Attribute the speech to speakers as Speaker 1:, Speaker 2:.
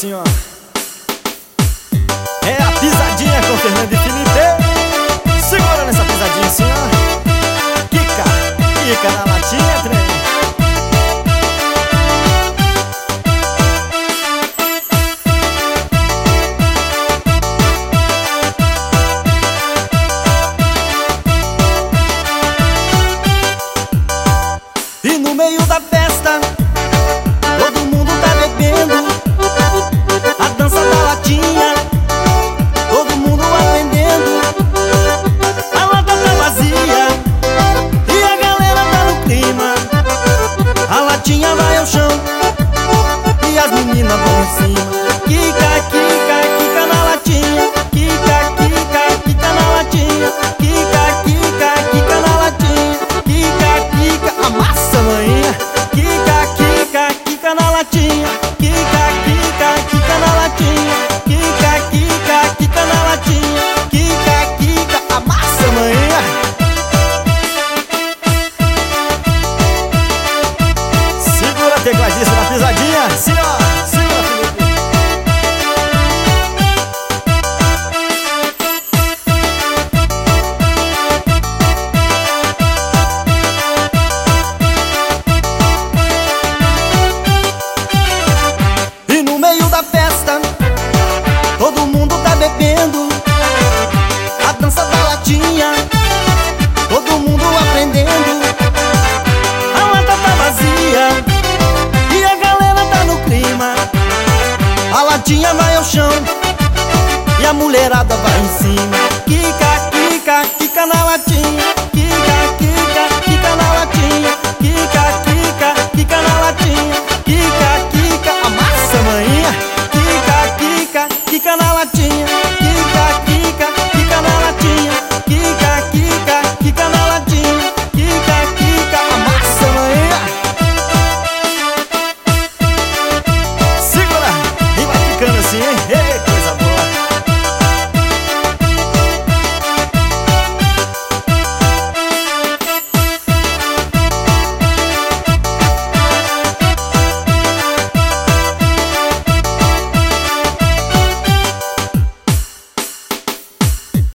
Speaker 1: assim, ó. É a pisadinha com Fernando e Felipe. Segura nessa pisadinha assim, ó. Quica na latinha, trem.
Speaker 2: E no meio da festa, todo mundo tá bebendo a dança da latinha, todo mundo aprendendo. A lata tá vazia e a galera tá no clima. A latinha vai ao chão e as meninas vão em cima. Quica na latinha, quica na latinha, quica na latinha, quica, amassa manhã. Quica na latinha, quica na latinha, quica na latinha, quica, amassa manhã.
Speaker 1: Segura a tecladista na pisadinha, sim, ó. Segura, Felipe.
Speaker 2: E no meio da festa, todo mundo tá bebendo a dança da latinha, todo mundo aprendendo. A lata tá vazia e a galera tá no clima. A latinha vai ao chão e a mulherada vai em cima.